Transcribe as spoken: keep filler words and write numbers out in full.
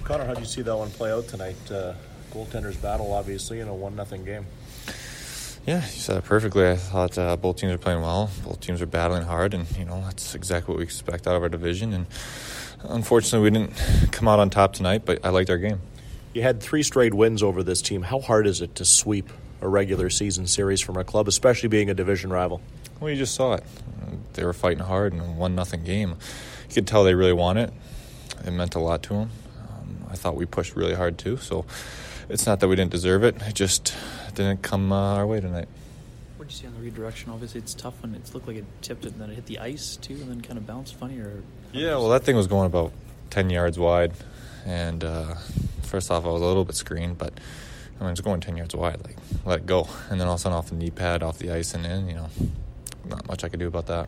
Connor, how did you see that one play out tonight? Uh, goaltenders battle, obviously, in a one nothing game. Yeah, you said it perfectly. I thought uh, both teams are playing well. Both teams are battling hard, and you know that's exactly what we expect out of our division. And unfortunately, we didn't come out on top tonight, but I liked our game. You had three straight wins over this team. How hard is it to sweep a regular season series from our club, especially being a division rival? Well, you just saw it. They were fighting hard in a one nothing game. You could tell they really want it. It meant a lot to them. Um, I thought we pushed really hard too, so it's not that we didn't deserve it. It just didn't come uh, our way tonight. What did you see on the redirection? Obviously, it's tough when it looked like it tipped it and then it hit the ice too and then kind of bounced funny. Or Yeah, well, that thing was going about ten yards wide. And uh, first off, I was a little bit screened, but I mean, it's going ten yards wide. Like, let it go. And then all of a sudden, off the knee pad, off the ice and in, you know, not much I could do about that.